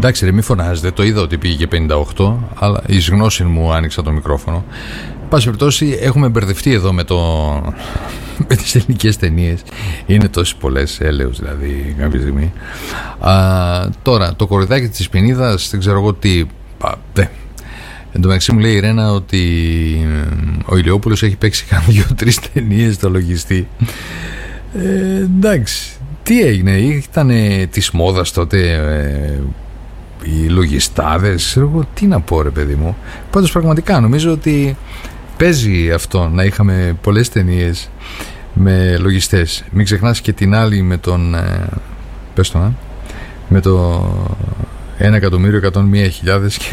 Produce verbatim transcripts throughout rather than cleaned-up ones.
Εντάξει ρε, μη φωνάζετε, το είδα ότι πήγε και πενήντα οκτώ, αλλά εις γνώση μου άνοιξα το μικρόφωνο. Πάση περιπτώσει, έχουμε μπερδευτεί εδώ με, το... με τις ελληνικές ταινίες. Είναι τόσες πολλές, έλεος δηλαδή κάποια στιγμή. Α, τώρα, το κοριδάκι της Πινίδας, δεν ξέρω εγώ τι... Α, δε. Εν τω μεταξύ μου λέει η Ρένα ότι ο Ηλιόπουλος έχει παίξει κάνα δύο-τρεις ταινίες στο λογιστή. Ε, εντάξει, τι έγινε, ήταν της μόδας τότε ε, οι λογιστάδες, εγώ τι να πω ρε παιδί μου. Πάντως πραγματικά νομίζω ότι παίζει αυτό να είχαμε πολλές ταινίες με λογιστές. Μην ξεχνάς και την άλλη με τον ε, πες το να με το ένα εκατομμύριο εκατόν μία χιλιάδες και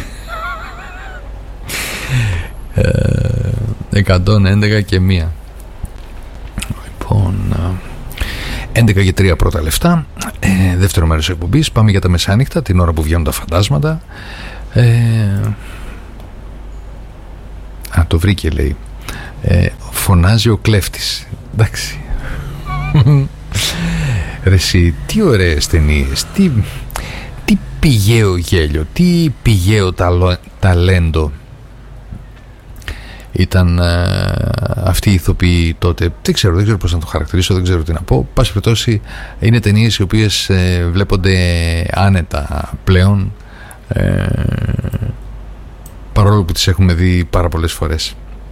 εκατόν έντεκα και μία. Λοιπόν, έντεκα και τρία πρώτα λεφτά. ε, Δεύτερο μέρος εκπομπής. Πάμε για τα μεσάνυχτα, την ώρα που βγαίνουν τα φαντάσματα. ε, Α, το βρήκε λέει. ε, Φωνάζει ο κλέφτης. Εντάξει. Ρε εσύ, τι ωραίες ταινίες. Τι, τι πηγαίο γέλιο. Τι πηγαίο ταλο, ταλέντο ήταν ε, αυτοί οι ηθοποιοί τότε. Δεν ξέρω, δεν ξέρω πώς να το χαρακτηρίσω, δεν ξέρω τι να πω. Πάση περιπτώσει, είναι ταινίες οι οποίες ε, βλέπονται άνετα πλέον, ε, παρόλο που τις έχουμε δει πάρα πολλές φορές.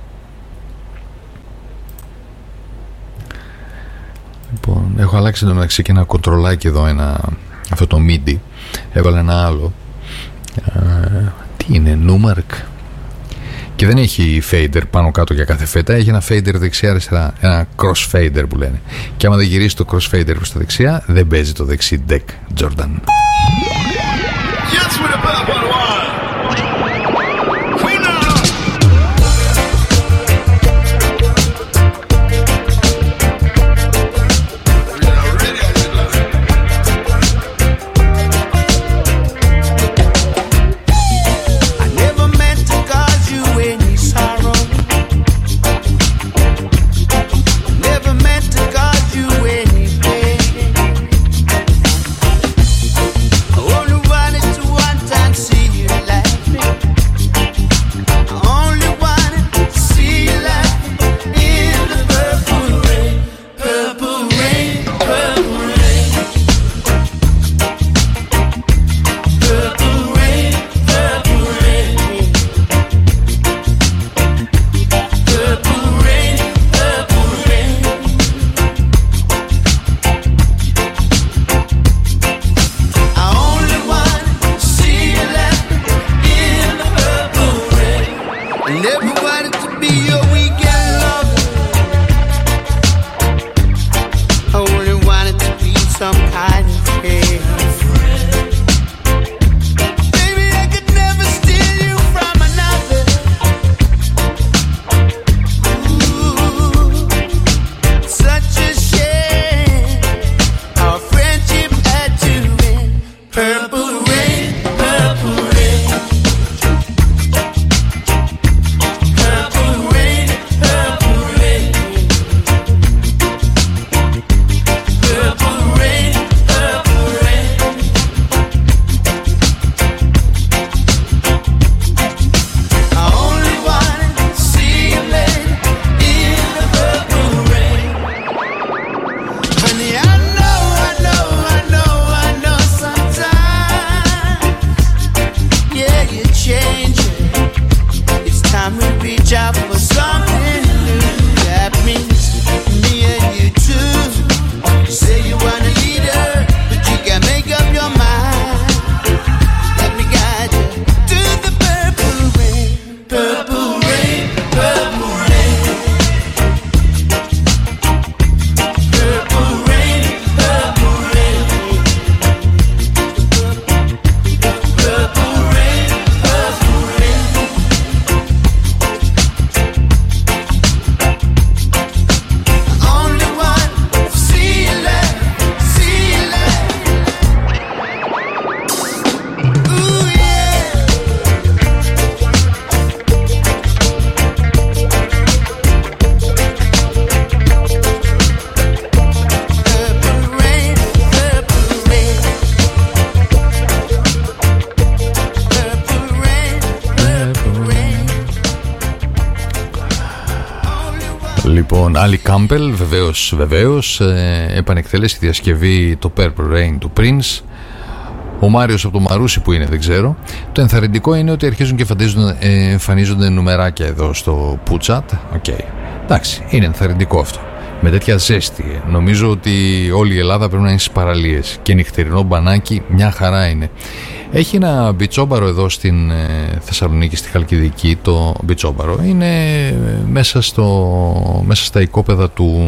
Λοιπόν, έχω αλλάξει εντωμεταξύ και ένα κοντρολάκι εδώ, ένα, αυτό το μίντι. Έβαλα ένα άλλο. Ε, τι είναι, Numark. Και δεν έχει fader πάνω κάτω για κάθε φέτα. Έχει ένα fader δεξιά αριστερά. Ένα cross fader που λένε. Και άμα δεν γυρίσει το cross fader προς τα δεξιά, δεν παίζει το δεξί deck Jordan. Λοιπόν, Άλλη Κάμπελ, βεβαίως, βεβαίως ε, επανεκτέλεση διασκευή το Purple Rain του Prince. Ο Μάριος από το Μαρούσι που είναι δεν ξέρω. Το ενθαρρυντικό είναι ότι αρχίζουν και ε, εμφανίζονται νουμεράκια εδώ στο Puchat. Okay. Εντάξει, είναι ενθαρρυντικό αυτό. Με τέτοια ζέστη νομίζω ότι όλη η Ελλάδα πρέπει να είναι στις παραλίες. Και νυχτερινό μπανάκι μια χαρά είναι. Έχει ένα μπιτσόμπαρο εδώ στην ε, Θεσσαλονίκη, στη Χαλκιδική. Το μπιτσόμπαρο είναι μέσα, στο, μέσα στα οικόπεδα του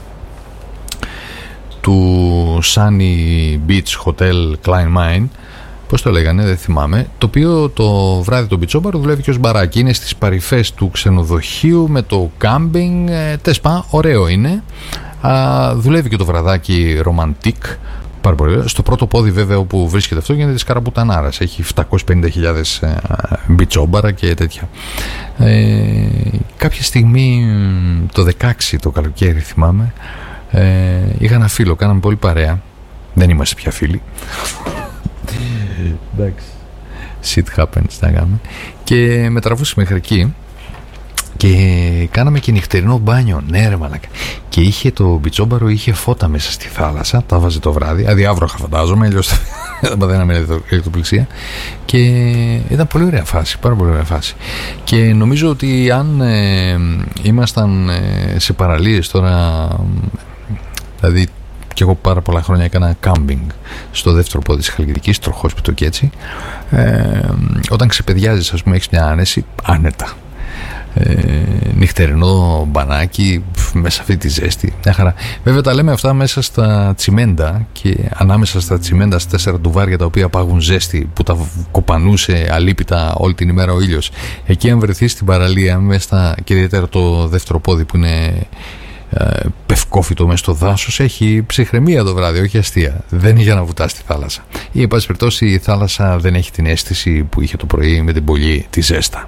του Sunny Beach Hotel Klein Mine, πώς το λέγανε, δεν θυμάμαι, το οποίο το βράδυ το μπιτσόμπαρο δουλεύει και ως μπαράκι. Είναι στις παρυφές του ξενοδοχείου με το κάμπινγκ, ε, τεσπά, ωραίο είναι. Α, δουλεύει και το βραδάκι ρομαντικ, πάρα πολύ. Στο πρώτο πόδι βέβαια όπου βρίσκεται αυτό γίνεται της Καραμπουτανάρας, έχει επτακόσιες πενήντα χιλιάδες ε, μπιτσόμπαρα και τέτοια. Ε, κάποια στιγμή το δεκαέξι το καλοκαίρι θυμάμαι, Ε, είχα ένα φίλο, κάναμε πολύ παρέα. Δεν είμαστε πια φίλοι. Εντάξει. Shit happens, τα κάνουμε. Και με τραβούσε μέχρι εκεί. Και κάναμε και νυχτερινό μπάνιο. Ναι ρε μαλάκα. Και είχε το μπιτσόμπαρο, είχε φώτα μέσα στη θάλασσα. Τα βάζε το βράδυ, αδιάβροχα φαντάζομαι, αλλιώς δεν με ηλεκτροπληξία. Και ήταν πολύ ωραία φάση, πάρα πολύ ωραία φάση. Και νομίζω ότι αν ε, ήμασταν ε, σε παραλίες τώρα, δηλαδή και εγώ πάρα πολλά χρόνια έκανα κάμπινγκ στο δεύτερο πόδι της Χαλκιδικής, τροχόσπιτο και έτσι, ε, όταν ξεπεδιάζεις, ας πούμε, έχεις μια άνεση άνετα. Ε, νυχτερινό μπανάκι μέσα αυτή τη ζέστη, μια χαρά. Βέβαια τα λέμε αυτά μέσα στα τσιμέντα, και ανάμεσα στα τσιμέντα, στα τέσσερα ντουβάρια τα οποία πάγουν ζέστη, που τα κοπανούσε αλίπητα όλη την ημέρα ο ήλιος. Εκεί αν βρεθείς στην παραλία μέσα στα, και ιδιαίτερα το δεύτερο πόδι που είναι ε, πευκόφυτο μέσα στο δάσος, έχει ψυχραιμία το βράδυ, όχι αστεία. Δεν είναι για να βουτάς στη θάλασσα. Ή εν πάση περιπτώσει η θάλασσα δεν έχει την αίσθηση που είχε το πρωί με την πολύ τη ζέστα.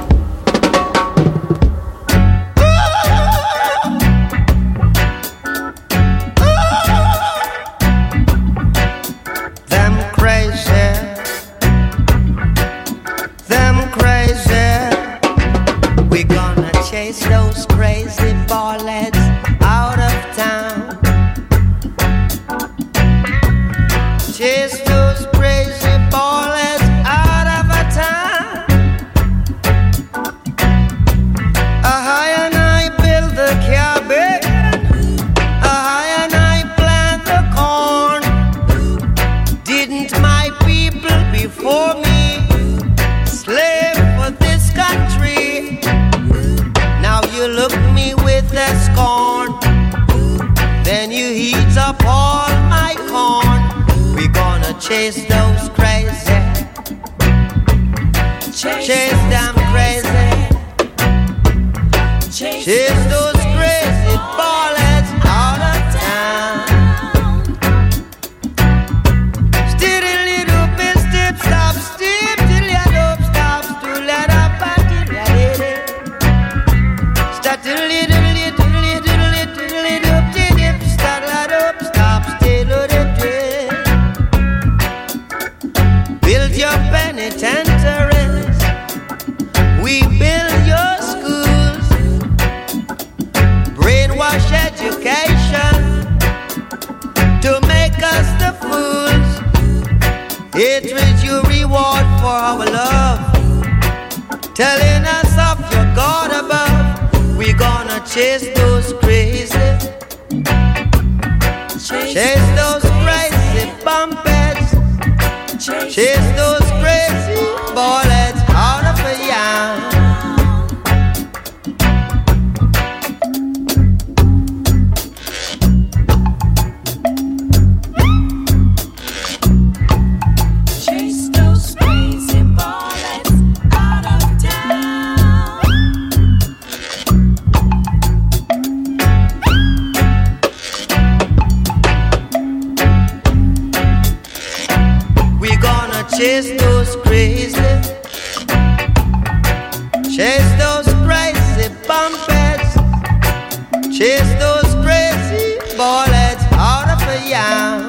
Those crazy ballets out of town. Chase those crazy ballets out of a town. A high and I build the cabin, a high and I plant the corn. Didn't my people before me slave for this country? You look me with that scorn, then you heat up all my corn. We gonna chase those crazy, chase, chase them crazy, chase, chase those crazy ballets out of town. Still a little bit, step, stop, step, till you don't stop, still let up, till you hit it. Start to little, little, little, little, little up, dip, start light up, stop, stay loaded, build your penitentiaries, we build your schools, brainwash education to make us the fools. Hatred you reward for our love, telling us of your God above. We gonna chase those crazy, chase, chase those crazy bumpers, chase, chase those crazy bullets out of a yam. Chase those crazy bullets out of town. Chase those crazy, chase those crazy bumpers, chase those crazy bullets out of a yam.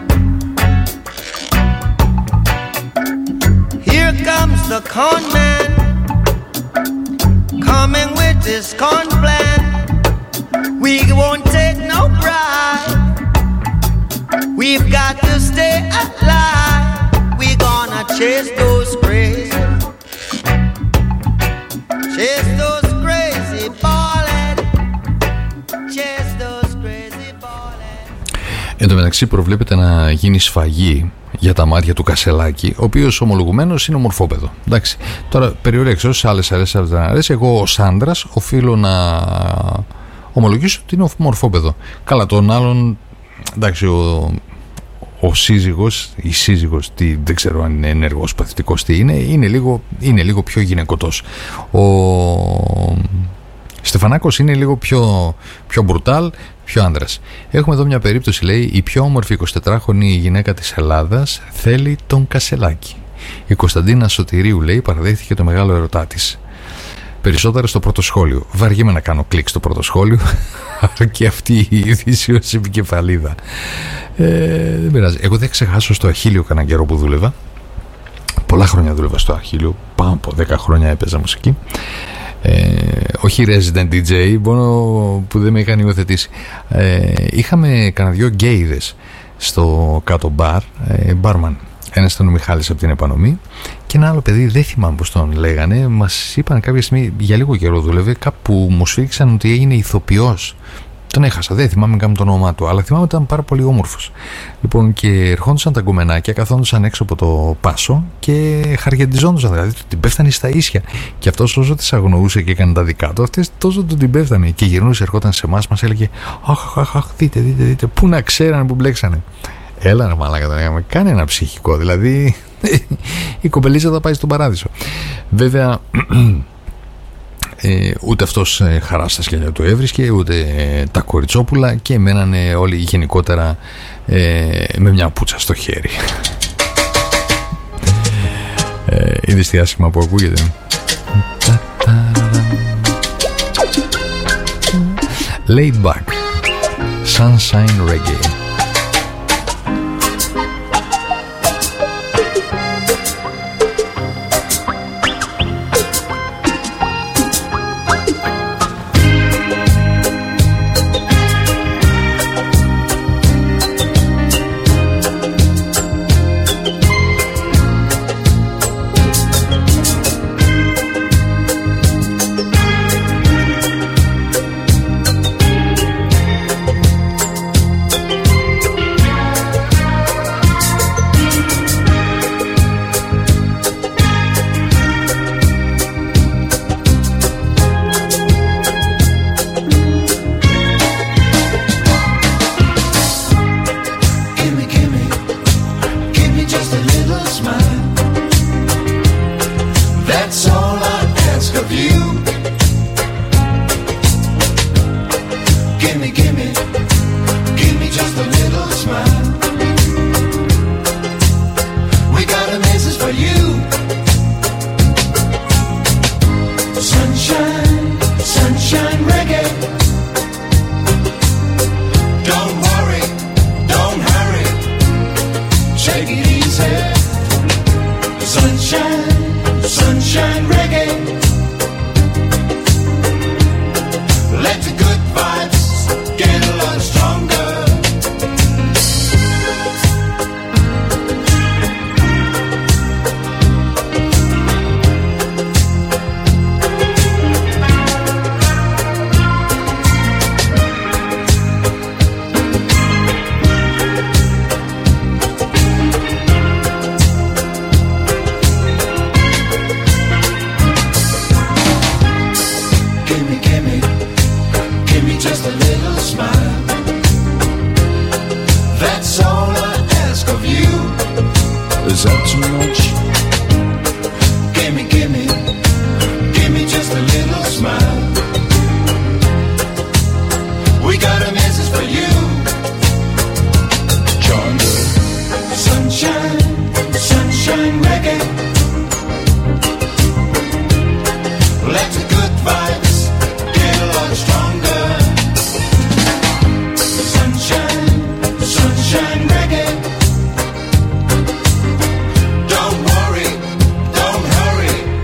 Here comes the con man, coming with his con plan. We won't take no bribe. We've got to stay alive. We're gonna chase those crazy, chase those crazy ballhead, chase those crazy ballhead. Εν τω μεταξύ προβλέπεται να γίνει σφαγή για τα μάτια του Κασελάκη, ο οποίος ομολογουμένως είναι ομορφόπεδο. Εντάξει, τώρα περιορέξω σε άλλες αρέσει, άλλες δεν αρέσει. Εγώ ως άντρας οφείλω να ομολογήσω ότι είναι ομορφόπεδο. Καλά, τον άλλον, εντάξει, ο, ο σύζυγος, η σύζυγος, τι, δεν ξέρω αν είναι ενεργός, παθητικός, τι είναι, είναι λίγο, είναι λίγο πιο γυναικωτός. Ο Στεφανάκος είναι λίγο πιο, πιο μπρουτάλ, πιο άντρας. Έχουμε εδώ μια περίπτωση, λέει, η πιο όμορφη εικοσιτετράχρονη γυναίκα της Ελλάδας θέλει τον Κασελάκη. Η Κωνσταντίνα Σωτηρίου, λέει, παραδέχθηκε το μεγάλο ερωτά της. Περισσότερα στο πρώτο σχόλιο. Βαριέμαι να κάνω κλικ στο πρώτο σχόλιο. Και αυτή η είδηση ως επικεφαλίδα. Ε, δεν πειράζει. Εγώ δεν ξεχάσω στο Αχίλιο κανένα καιρό που δούλευα. Πολλά χρόνια δούλευα στο Αχίλιο. Πάνω από δέκα χρόνια έπαιζα μουσική. Ε, όχι resident ντι τζέι, μόνο που δεν με είχαν υιοθετήσει. Ε, είχαμε κανένα δυο γκέιδες στο κάτω μπαρ, ε, μπάρμαν. Ένας ήταν ο Μιχάλης από την Επανομή και ένα άλλο παιδί, δεν θυμάμαι πως τον λέγανε. Μας είπαν κάποια στιγμή, για λίγο καιρό δούλευε, κάπου μου σφίξαν ότι έγινε ηθοποιός. Τον έχασα, δεν θυμάμαι καν το όνομά του, αλλά θυμάμαι ότι ήταν πάρα πολύ όμορφος. Λοιπόν, και ερχόντουσαν τα γκομενάκια, καθόντουσαν έξω από το πάσο και χαριαντιζόντουσαν, δηλαδή του την πέφτανε στα ίσια. Και αυτός όσο τις αγνοούσε και έκανε τα δικά του, αυτές τόσο του την πέφτανε. Και γυρνούσε, ερχόταν σε εμάς, μας έλεγε αχ, αχ, αχ, δείτε, δείτε, δείτε, πού να ξέρανε που μπλέξανε. Έλα ρε μαλάκα, τον έκαμε. Κάνε ένα ψυχικό, δηλαδή η κοπελίτσα θα πάει στον παράδεισο. Βέβαια, ε, ούτε αυτός ε, χαρά στα σκέλια του έβρισκε, ούτε ε, τα κοριτσόπουλα, και μένανε όλοι γενικότερα ε, με μια πουτσα στο χέρι. ε, είναι αστιάσιμα που ακούγεται. Laid back, sunshine reggae.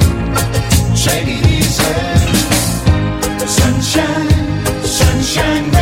Sunshine, sunshine.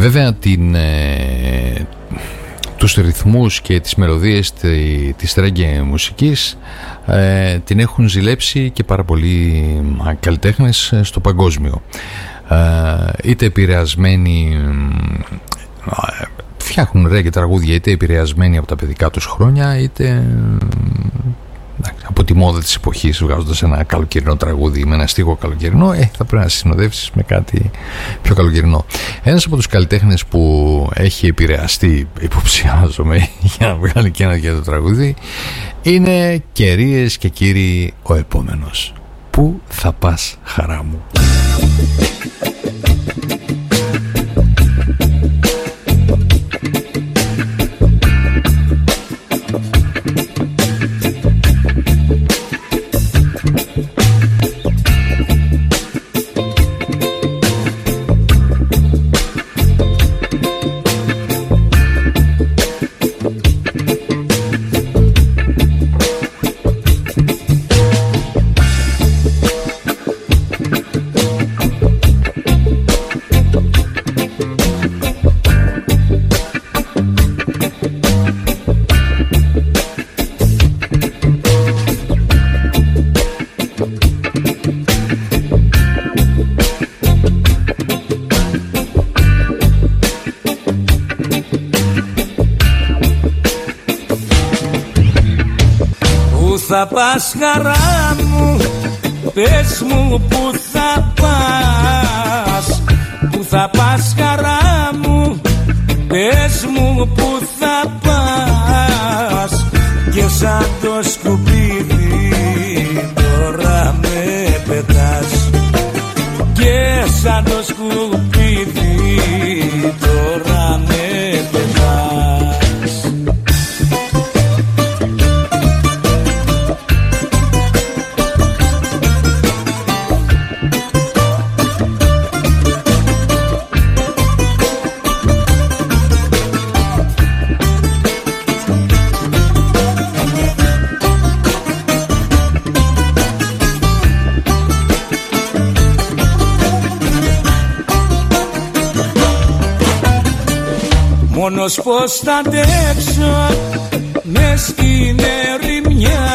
Βέβαια την, ε, τους ρυθμούς και τις μελωδίες της ρέγγε μουσικής ε, την έχουν ζηλέψει και πάρα πολλοί καλλιτέχνες στο παγκόσμιο. Ε, είτε επηρεασμένοι ε, φτιάχνουν ρέγγε τραγούδια, είτε επηρεασμένοι από τα παιδικά τους χρόνια, είτε από τη μόδα της εποχής, βγάζοντας ένα καλοκαιρινό τραγούδι με ένα στίχο καλοκαιρινό, ε, θα πρέπει να συνοδεύσεις με κάτι πιο καλοκαιρινό. Ένας από τους καλλιτέχνες που έχει επηρεαστεί, υποψιάζομαι, για να βγάλει και ένα για το τραγούδι, είναι, κυρίες και κύριοι, ο επόμενος. Πού θα πας, χαρά μου? Θα πας, χαρά μου, πες μου που θα πας. Που θα πας, χαρά μου, πες μου που θα πας. Και σαν το σκουπίδι τώρα με πετάς. Και σαν το σκουπίδι τώρα με πετάς. Μόνος πως θα αντέξω μες στην ερημιά.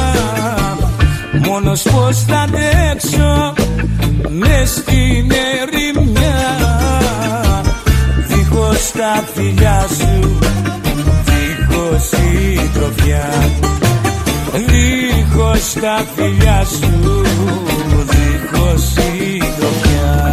Μόνος πως θα αντέξω μες στην ερημιά. Δίχως τα φιλιά σου, δίχως συντροφιά. Δίχως τα φιλιά σου, δίχως συντροφιά.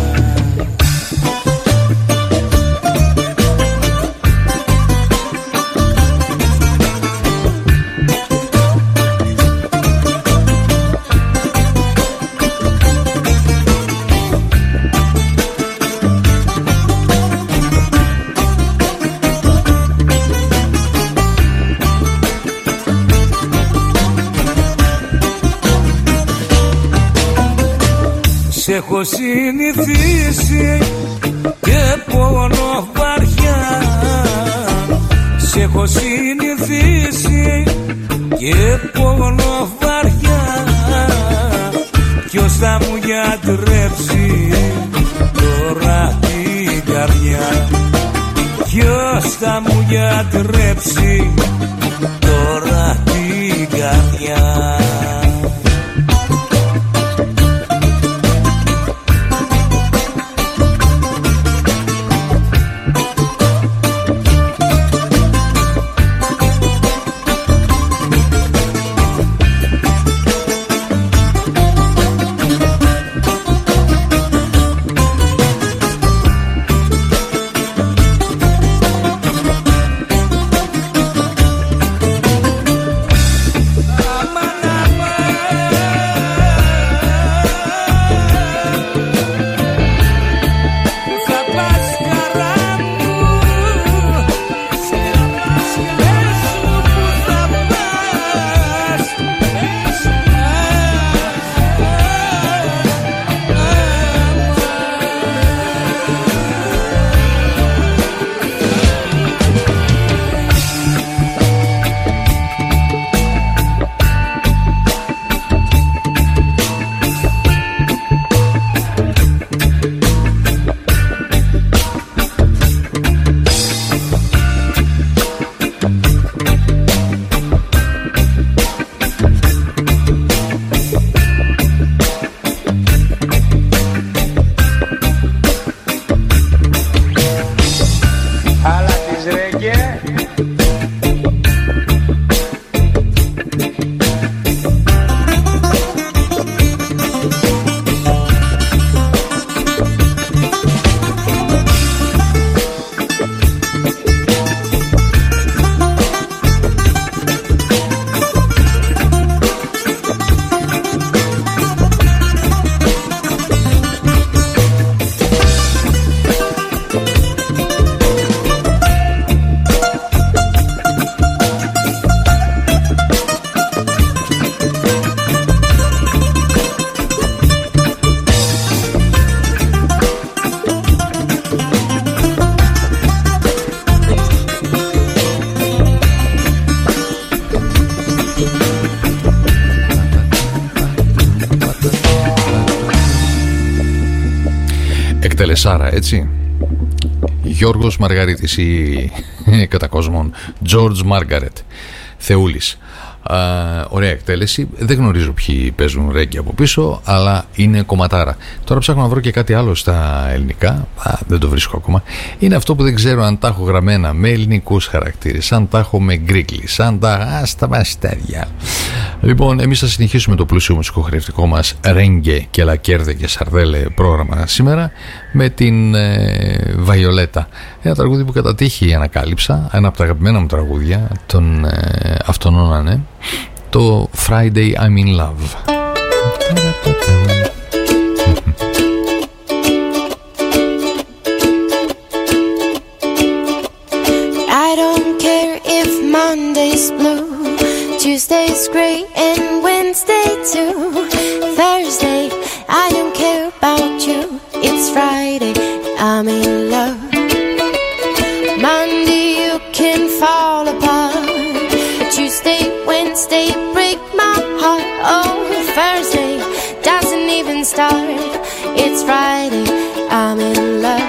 Σ' έχω συνηθίσει και πόνο βαριά. Σ' έχω συνηθίσει και πόνο βαριά. Ποιος θα μου γιατρέψει τώρα την καρδιά? Ποιος θα μου γιατρέψει τώρα την καρδιά? εκτελεσάρα, έτσι. Γιώργος Μαργαρίτης ή κατά κόσμον George Margaret Θεούλης. Α, ωραία εκτέλεση. Δεν γνωρίζω ποιοι παίζουν ρέγγι από πίσω, αλλά είναι κομματάρα. Τώρα ψάχνω να βρω και κάτι άλλο στα ελληνικά. Α, δεν το βρίσκω ακόμα. Είναι αυτό που δεν ξέρω αν τα έχω γραμμένα με ελληνικούς χαρακτήρες, αν τα έχω με γκρίκλις, αν τα. Α, στα μαστέρια. Λοιπόν, εμείς θα συνεχίσουμε το πλούσιο μουσικοχρευτικό μας ρέγγε και λακέρδε και σαρδέλε πρόγραμμα σήμερα με την ε, Βαϊολέτα. Ένα τραγούδι που κατά τύχη ανακάλυψα, ένα από τα αγαπημένα μου τραγούδια των ε, αυτονών, ναι, το Friday I'm in Love. I don't care if Monday's blue, Tuesday's great and Wednesday too. Thursday, I don't care about you. It's Friday, I'm in love. Monday, you can fall apart. Tuesday, Wednesday, break my heart. Oh, Thursday doesn't even start. It's Friday, I'm in love.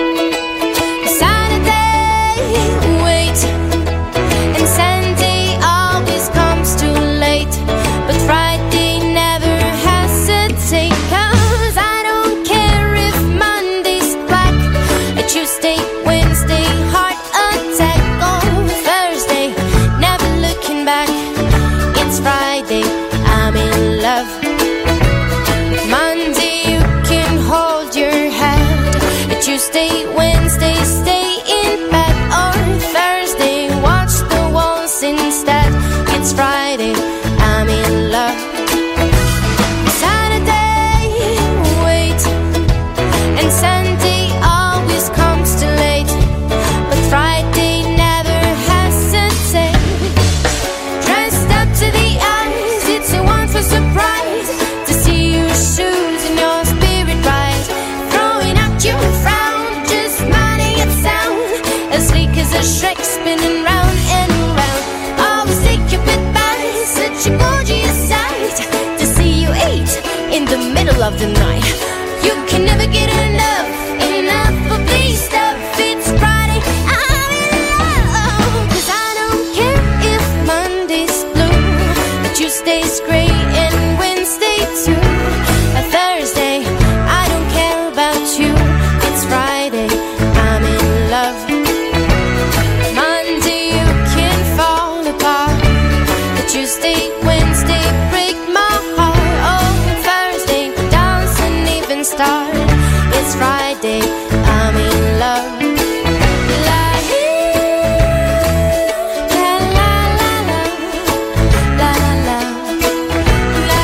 Saturday, wait, and Sunday always comes too late. But Friday never hesitate, 'cause I don't care if Monday's black. Tuesday, Wednesday, heart attack. Oh, Thursday, never looking back. It's Friday, I'm in love. Monday, you can hold your head. Tuesday, Wednesday, stay in bed. Or Thursday, watch the walls instead. It's Friday, I'm in love. Saturday, wait, and Sunday always comes too late. But Friday never hesitate. Dressed up to the eyes, it's a wonderful surprise to see your shoes and your spirit rise. Throwing out your frown, just minding it sound, as sleek as a Shrek spinning round and round. Always take your goodbye, such a gorgeous sight to see you eight in the middle of the night. You can never get enough, enough of this stuff. It's Friday, I'm in love. 'Cause I don't care if Monday's blue, Tuesday's gray and Wednesday too. A Thursday, I don't care about you. It's Friday, I'm in love. Monday, you can fall apart. Tuesday, Wednesday, break my heart. Oh, Thursday, doesn't even start. It's Friday, I'm in love. La la la la la la la la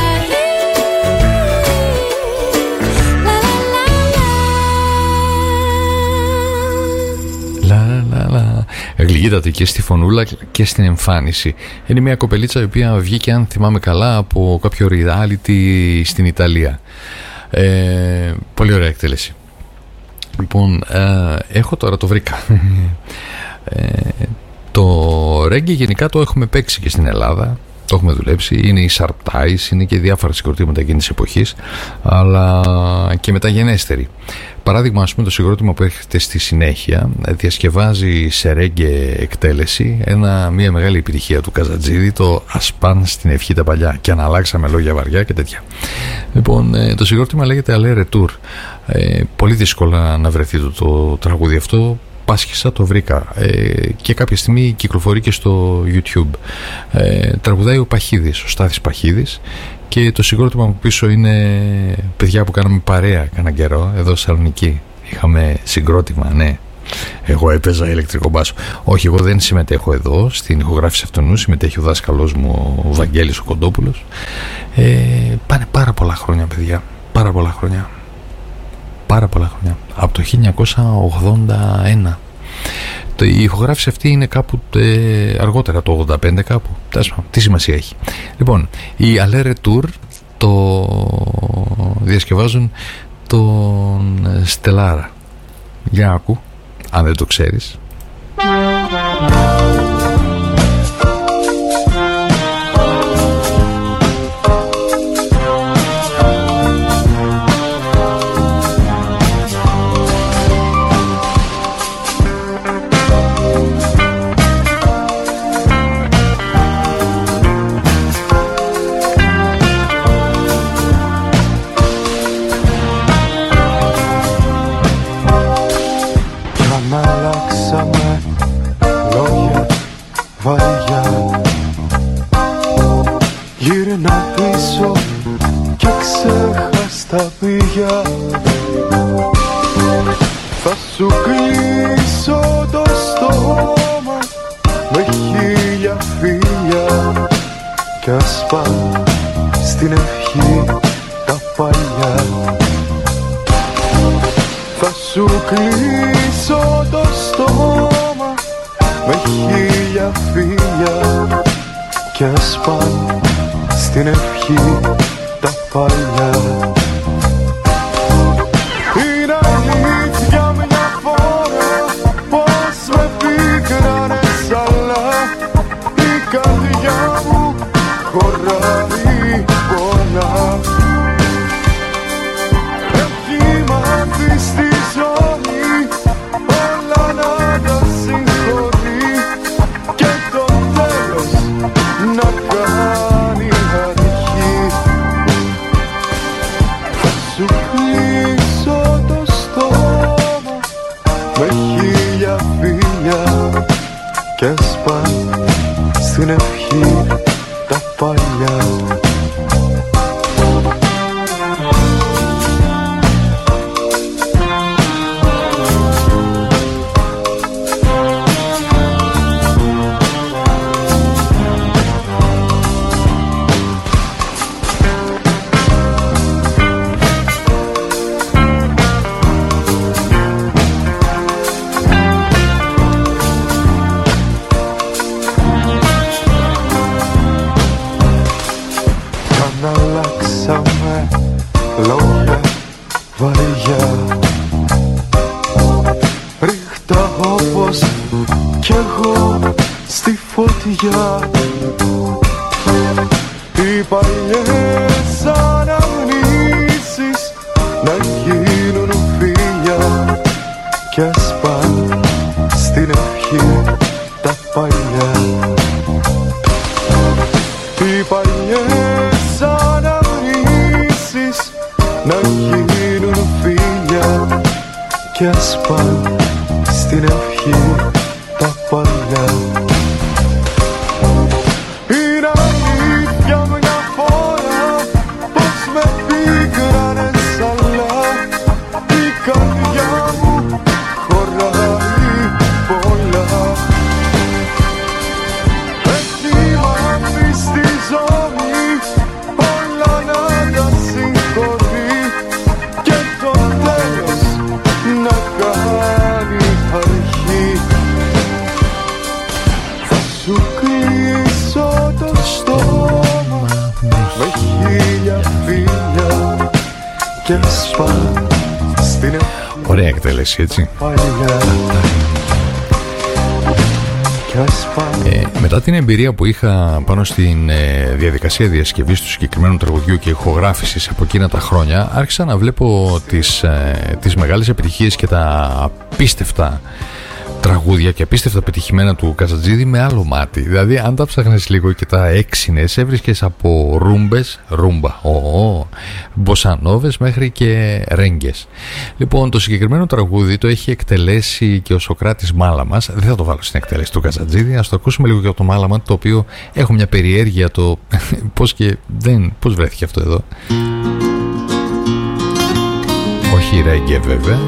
Λα, λα, λα. Γλύταται και στη φωνούλα και στην εμφάνιση. Είναι μια κοπελίτσα η οποία βγήκε, αν θυμάμαι καλά, από κάποιο reality στην Ιταλία. Ε, πολύ ωραία εκτέλεση. Λοιπόν, ε, έχω τώρα, το βρήκα. Ε, το ρέγγι γενικά το έχουμε παίξει και στην Ελλάδα. Το έχουμε δουλέψει. Είναι η Sharp Ties, είναι και διάφορα συγκροτήματα εκείνης της εποχής, αλλά και μεταγενέστερη. Παράδειγμα, ας πούμε, το συγκρότημα που έρχεται στη συνέχεια διασκευάζει σε ρέγγε εκτέλεση ένα, μια μεγάλη επιτυχία του Καζατζίδη, το «Ασπάν στην ευχή τα παλιά» και «Αν αλλάξαμε λόγια βαριά» και τέτοια. Λοιπόν, το συγκρότημα λέγεται Aller Retour. Ε, πολύ δύσκολα να βρεθεί το, το τραγούδι αυτό. Πάσχισα, το βρήκα ε, και κάποια στιγμή κυκλοφορεί και στο YouTube. Ε, τραγουδάει ο Παχίδης, ο Στάθης Παχίδης, και το συγκρότημα από πίσω είναι παιδιά που κάναμε παρέα κανένα καιρό εδώ στη Θεσσαλονίκη. Είχαμε συγκρότημα, ναι. Εγώ έπαιζα ηλεκτρικό μπάσο. Όχι, εγώ δεν συμμετέχω εδώ στην ηχογράφηση αυτονού. Συμμετέχει ο δάσκαλός μου, ο Βαγγέλης ο Κοντόπουλος. Ε, πάνε πάρα πολλά χρόνια, παιδιά. Πάρα πολλά χρόνια. Πάρα πολλά χρόνια. Από το χίλια εννιακόσια ογδόντα ένα. Η ηχογράφηση αυτή είναι κάπου ε, αργότερα, το ογδόντα πέντε κάπου. Τι σημασία έχει. Λοιπόν, οι Aller Retour το διασκευάζουν τον Στελάρα. Για άκου, αν δεν το ξέρεις. Γύρνα πίσω και ξέχας τα πηγιά. Θα σου κλείσω το στόμα με χίλια φιλιά κι ας πάνε στην ευχή τα παλιά. Θα σου κλείσω το στόμα με χίλια φιλιά κι ας πάνε στην ευχή τα παλιά. Είναι αλήθεια μια φορά πως με πίκρανες, αλλά η καρδιά μου χωράει πολλά. Έχει μάθει στη ζωή όλα να τα συγχωρεί και το τέλος να κάνει αρχή. Θα σου κλείσω το στόμα με χίλια φιλιά κι ας πάνε στην ευχή τα παλιά. Λόγια βαριά ρίχτα όπως κι εγώ στη φωτιά. Οι παλιές αναμνήσεις να γίνουν φίλια κι ας πάνε στην ευχή τα παλιά. Οι παλιές αναμνήσεις να γίνουν φίλια κι ας πάνε στην ευχή τα παλιά. Είναι αλήθεια μια φορά πως με πίκρανες, αλλά η καρδιά μου χωράει πολλά. Έχει μάθει στη ζωή όλα να τα συγχωρεί και το τέλος να κάνει αρχή. Θα σου κλείσω το στόμα με χίλια φιλιά και ας πάνε στην ευχή. Ωραία εκτέλεση, έτσι. Ε, μετά την εμπειρία που είχα πάνω στην ε, διαδικασία διασκευής του συγκεκριμένου τραγουδιού και ηχογράφησης από εκείνα τα χρόνια, άρχισα να βλέπω τις, ε, τις μεγάλες επιτυχίες και τα απίστευτα τραγούδια και απίστευτα πετυχημένα του Καζατζίδη με άλλο μάτι. Δηλαδή, αν τα ψάχνες λίγο και τα έξινες, έβρισκες από ρούμπες, ρούμπα, ο, μποσανόβες μέχρι και ρέγγες. Λοιπόν, το συγκεκριμένο τραγούδι το έχει εκτελέσει και ο Σοκράτης Μάλαμας. Δεν θα το βάλω στην εκτέλεση του Καζατζίδη. Ας το ακούσουμε λίγο και από το Μάλαμα, το οποίο έχω μια περιέργεια το πώς και δεν, πώς βρέθηκε αυτό εδώ. Όχι ρέγγε βέβαια.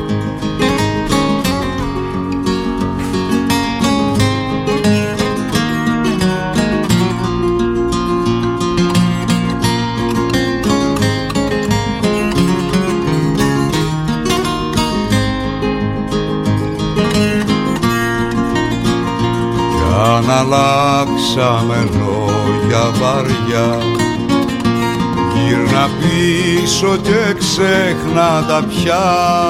Αν αλλάξαμε λόγια βαριά, γύρνα πίσω και ξέχνα τα πια.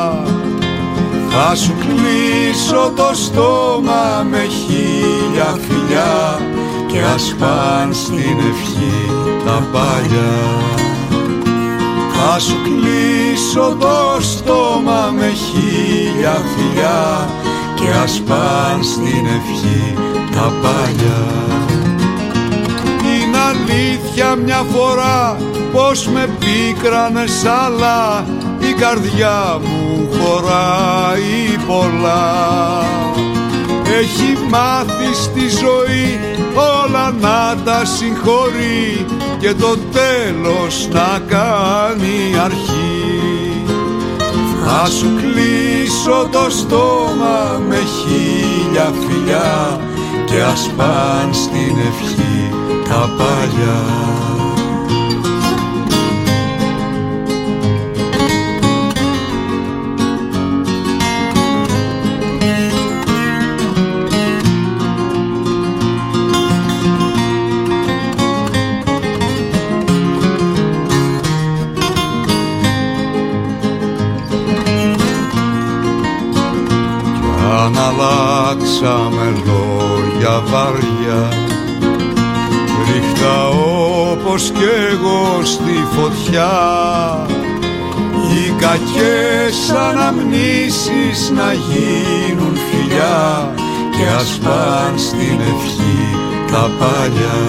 Θα σου κλείσω το στόμα με χίλια φιλιά και ας πάνε στην ευχή τα παλιά. Θα σου κλείσω το στόμα με χίλια φιλιά και ας πάνε στην ευχή τα παλιά. Είναι αλήθεια μια φορά πως με πίκρανες, αλλά η καρδιά μου χωράει πολλά. Έχει μάθει στη ζωή όλα να τα συγχωρεί και το τέλος να κάνει αρχή. Θα σου κλείσω το στόμα με χίλια φιλιά και ας παν στην ευχή τα παλιά. Αλλάξαμε λόγια βαριά, ρίχτα όπως κι εγώ στη φωτιά. Οι κακές αναμνήσεις να γίνουν φιλιά και ας παν στην ευχή τα παλιά.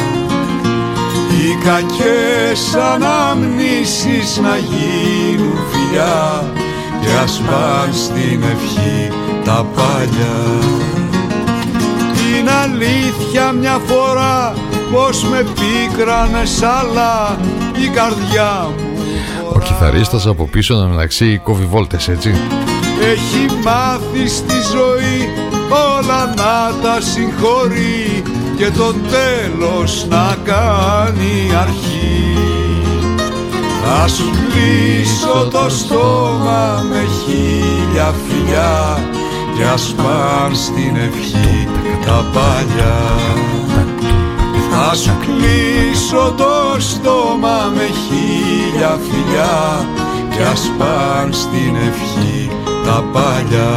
Οι κακές αναμνήσεις να γίνουν φιλιά και ας παν στην ευχή τα παλιά. Την αλήθεια μια φορά πως με πίκρανες, αλλά η καρδιά μου Ο κιθαρίστας από πίσω μεταξύ κόβει βόλτες, έτσι. έχει μάθει στη ζωή όλα να τα συγχωρεί και το τέλος να κάνει αρχή. Θα σου κλείσω το στόμα με χίλια φιλιά κι ας παν στην ευχή τα παλιά. Θα σου κλείσω το στόμα με χίλια φιλιά κι ας παν στην ευχή τα παλιά.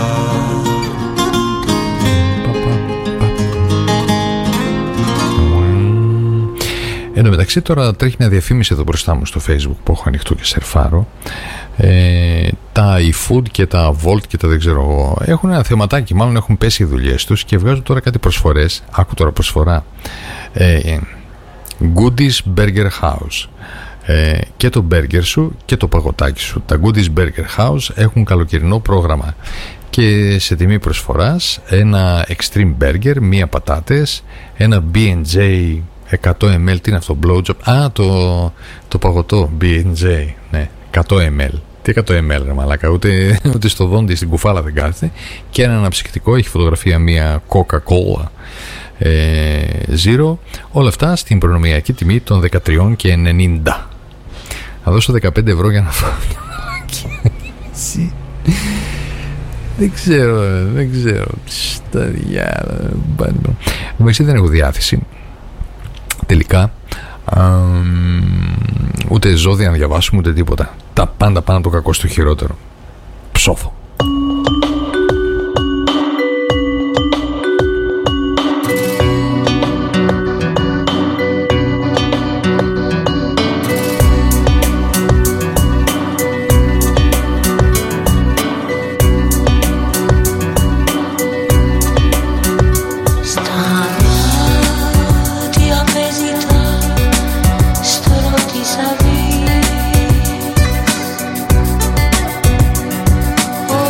Εν τω μεταξύ τώρα τρέχει μια διαφήμιση εδώ μπροστά μου στο Facebook που έχω ανοιχτό και σερφάρω. Ε, τα eFood και τα Volt και τα δεν ξέρω εγώ έχουν ένα θεματάκι, μάλλον έχουν πέσει οι δουλειές τους και βγάζουν τώρα κάτι προσφορές. Άκου τώρα προσφορά. ε, Goodies Burger House. ε, και το burger σου και το παγωτάκι σου. Τα Goodies Burger House έχουν καλοκαιρινό πρόγραμμα και σε τιμή προσφοράς ένα Extreme Burger, μία πατάτες, ένα μπι εντ τζέι εκατό μιλιλίτρα. Τι είναι αυτό, blowjob? Α, το, το παγωτό μπι εντ τζέι, ναι, εκατό μιλιλίτρα. Τι εκατό μιλιλίτρα ρε μαλάκα, ούτε, ούτε στο δόντι στην κουφάλα δεν κάθεται. Και ένα αναψυκτικό, έχει φωτογραφία μια Coca-Cola ε, Zero. Όλα αυτά στην προνομιακή τιμή των δεκατρία και ενενήντα. Θα δώσω δεκαπέντε ευρώ για να φάω μια μαλακία. Δεν ξέρω, δεν ξέρω. Στα διάλα. Εσύ δεν έχω διάθεση τελικά α, ούτε ζώδια να διαβάσουμε ούτε τίποτα. Τα πάντα πάνω από το κακό στο χειρότερο. Ψόφο. Oh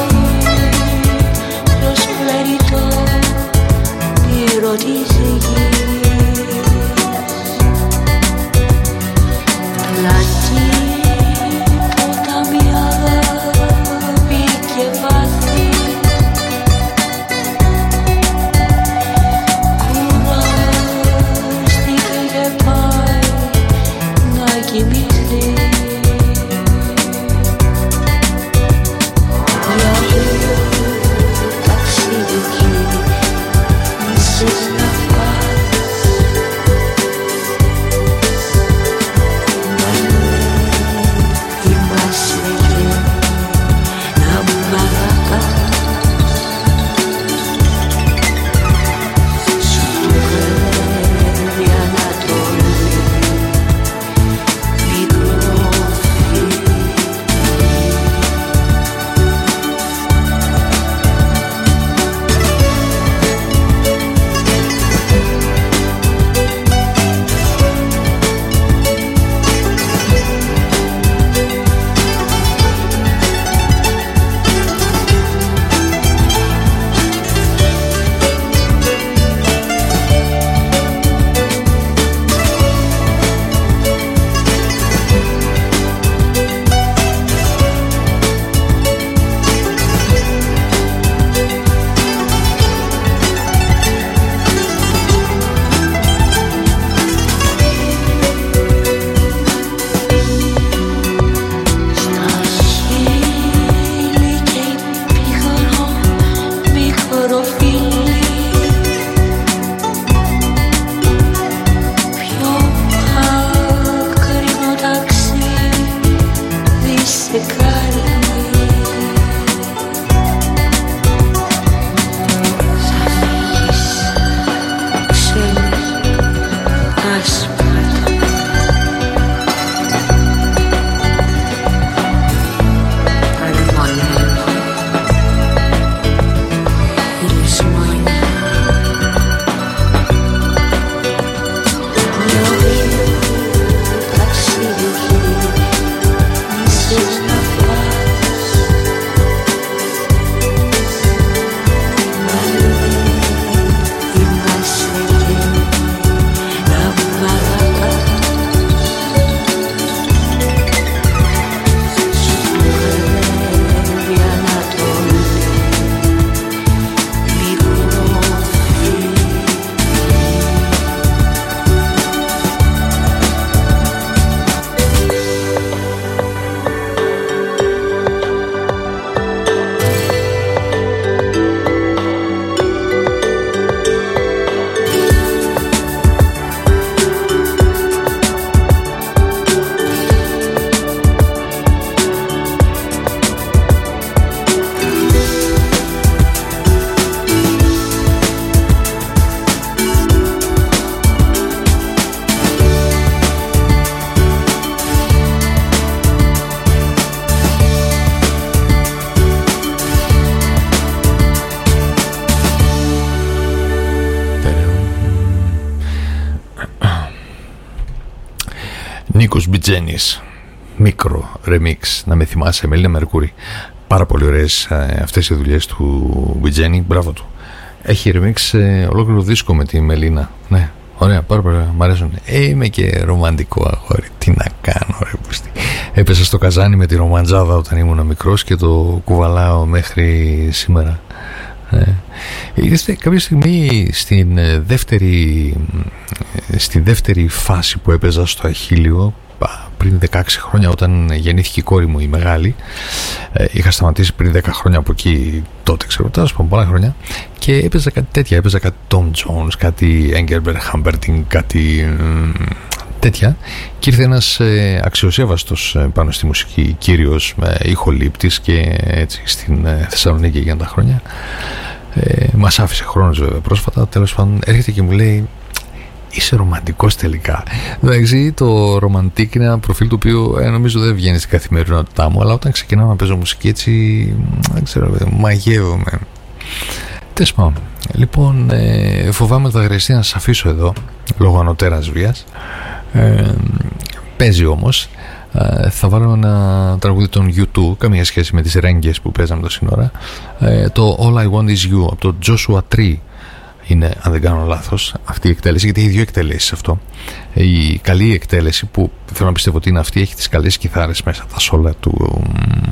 Νίκος Μπιτζένης, μικρό remix, να με θυμάσαι, Μελίνα Μερκούρη. Πάρα πολύ ωραίες ε, αυτές οι δουλειές του Μπιτζένη, μπράβο του. Έχει remix ε, ολόκληρο δίσκο με τη Μελίνα. Ναι, ωραία, πάρα πολύ ωραία, μ' αρέσουν. Ε, είμαι και ρομαντικό αγόρι, τι να κάνω ρε πούστη. Έπεσα στο καζάνι με τη ρομαντζάδα όταν ήμουν μικρός και το κουβαλάω μέχρι σήμερα. Ήρθε κάποια στιγμή στην δεύτερη, στη δεύτερη φάση που έπαιζα στο Αχίλιο πριν δεκαέξι χρόνια, όταν γεννήθηκε η κόρη μου η μεγάλη. Είχα σταματήσει πριν δέκα χρόνια από εκεί, τότε ξέρω, τέλος πάντων πολλά χρόνια, και έπαιζα κάτι τέτοια, έπαιζα κάτι Tom Jones, κάτι Engelbert Humperdinck, κάτι τέτοια, και ήρθε ένας ε, αξιοσέβαστος ε, πάνω στη μουσική κύριος ε, ηχολήπτης και έτσι στην ε, Θεσσαλονίκη για τα χρόνια. Ε, μας άφησε χρόνος βέβαια πρόσφατα. Τέλος πάντων έρχεται και μου λέει, είσαι ρομαντικός τελικά. Εντάξει, το ρομαντικ είναι ένα προφίλ το οποίο ε, νομίζω δεν βγαίνει στην καθημερινότητά μου, αλλά όταν ξεκινάω να παίζω μουσική έτσι, δεν ξέρω, μαγεύομαι. Τέλος πάντων, λοιπόν, ε, φοβάμαι ότι θα χρειαστεί να σας αφήσω εδώ λόγω ανωτέρας βίας. Ε, παίζει όμως. Ε, θα βάλω ένα τραγούδι των γιου τού, καμία σχέση με τις ρέγγες που παίζαμε το σύνορα. Ε, το All I Want Is You από το Joshua Tree είναι, αν δεν κάνω λάθος, αυτή η εκτέλεση, γιατί έχει δύο εκτελέσεις αυτό. Η καλή εκτέλεση, που θέλω να πιστεύω ότι είναι αυτή, έχει τις καλές κιθάρες μέσα, τα σόλα του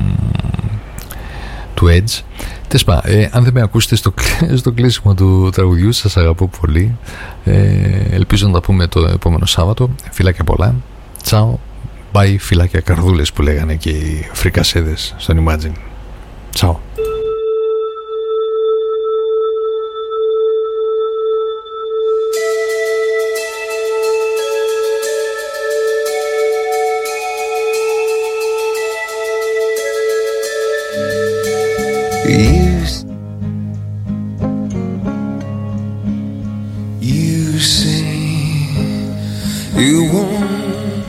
του Edge. Τεσπά, ε, αν δεν με ακούσετε στο, στο κλείσιμο του τραγουδιού, σας αγαπώ πολύ. ε, Ελπίζω να τα πούμε το επόμενο Σάββατο. Φιλάκια πολλά. Τσάω. Bye, φυλάκια καρδούλες που λέγανε και οι φρικασέδες στον Imagine. Τσάω. You, you say you want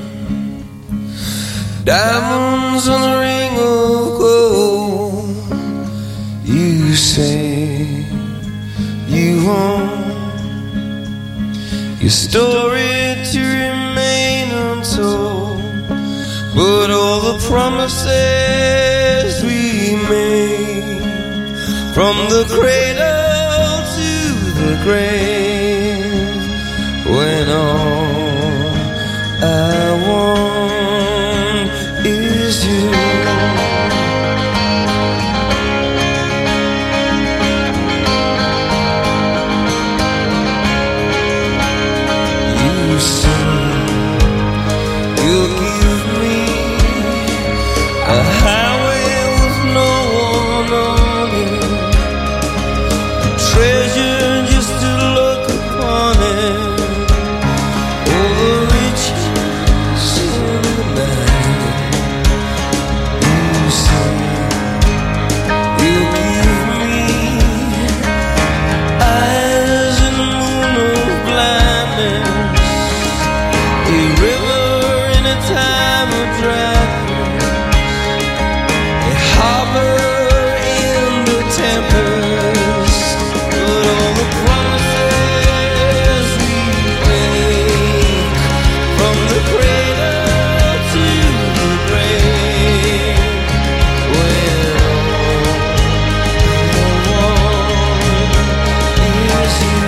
diamonds on a ring of gold. You say you want your story to remain untold, but all the promises we made, from the cradle to the grave, when all I want is you. You say you'll give me a highway with no one on it, treasure just to look upon it, all the riches in the night. You say you'll give me eyes in the moon of blindness, a river in a time of dryness, a harbor in the tempest, but all the promises we make, from the cradle to the grave, when all I want is you.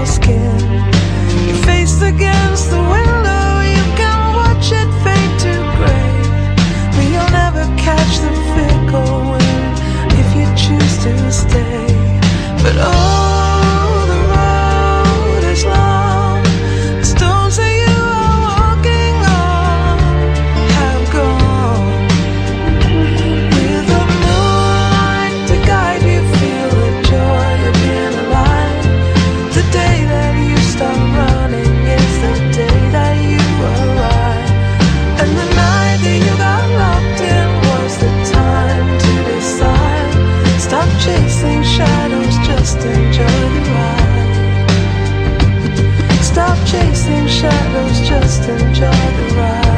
skin. Your face against the window, you can watch it fade to gray. But you'll never catch the fickle wind if you choose to stay. But oh, the road is long. The stones that you are walking on have gone. With the moonlight to guide you, feel the joy of being alive. The day that you start running is the day that you arrive. And the night that you got locked in was the time to decide. Stop chasing shadows, just enjoy the ride. Stop chasing shadows, just enjoy the ride.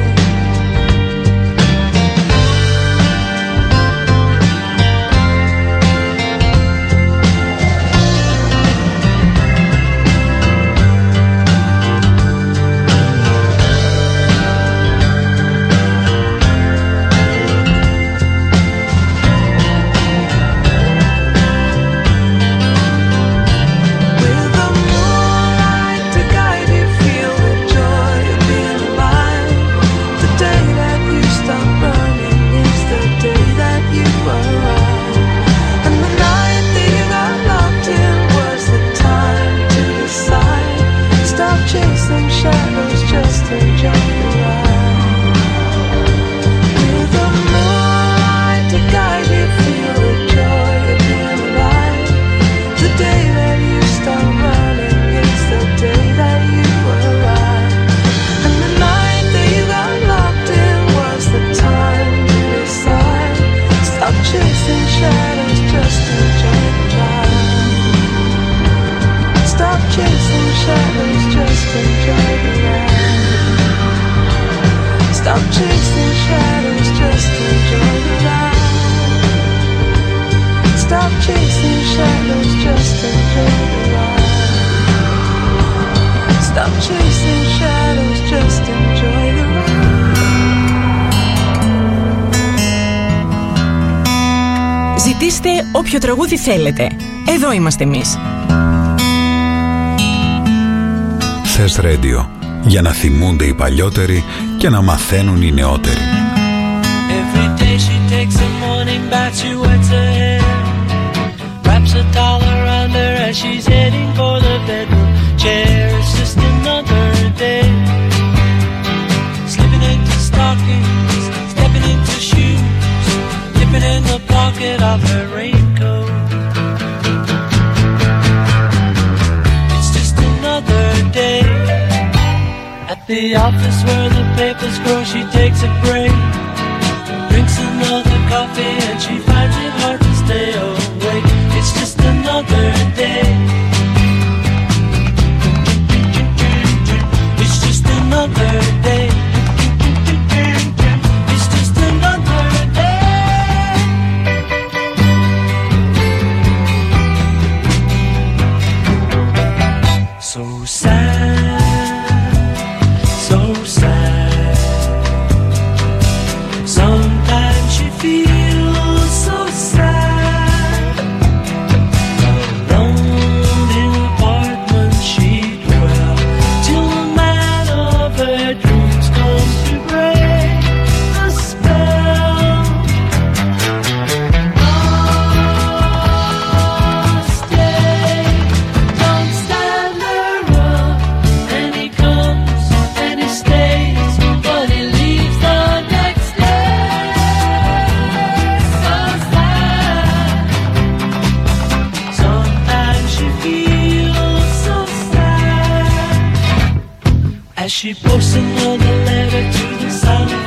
With the moonlight to guide you, feel the joy of being alive. The day that you stop running is the day that you arrive. And the night that you got locked in was the time to decide. Stop chasing shadows, just enjoy the ride. With the moonlight to guide you, feel the joy of being alive. The day that you stop running is the day that you arrive. And the night that you got locked in was the time to decide. Stop chasing shadows, just enjoy the ride. Stop chasing shadows, just enjoy the ride. Stop chasing shadows, just enjoy the ride. Stop chasing shadows, just enjoy the ride. Stop chasing shadows, just enjoy the ride. Ζητήστε όποιο τραγούδι θέλετε. Εδώ είμαστε εμείς. Θες Radio, για να θυμούνται οι παλιότεροι και να μαθαίνουν οι νεότεροι. Every day she takes a morning bath, she wets her hair, wraps a towel around her as she's heading for the bedroom chair. It's just another day, slipping into stockings, stepping into shoes, dipping in the pocket of her raincoat. It's just another day. At the office where the papers grow, she takes a break, drinks another coffee, and she finds it hard to stay awake. It's just another day. It's just another day. It's just another day. So sad, so sad. Sometimes she feels so sad. Alone in an apartment she dwells till the man of her dreams comes to break the spell. Oh, stay, don't stand around. And he comes and he stays, but he leaves the next day. So sad. Sometimes she feels so sad as she posts another letter to the sound of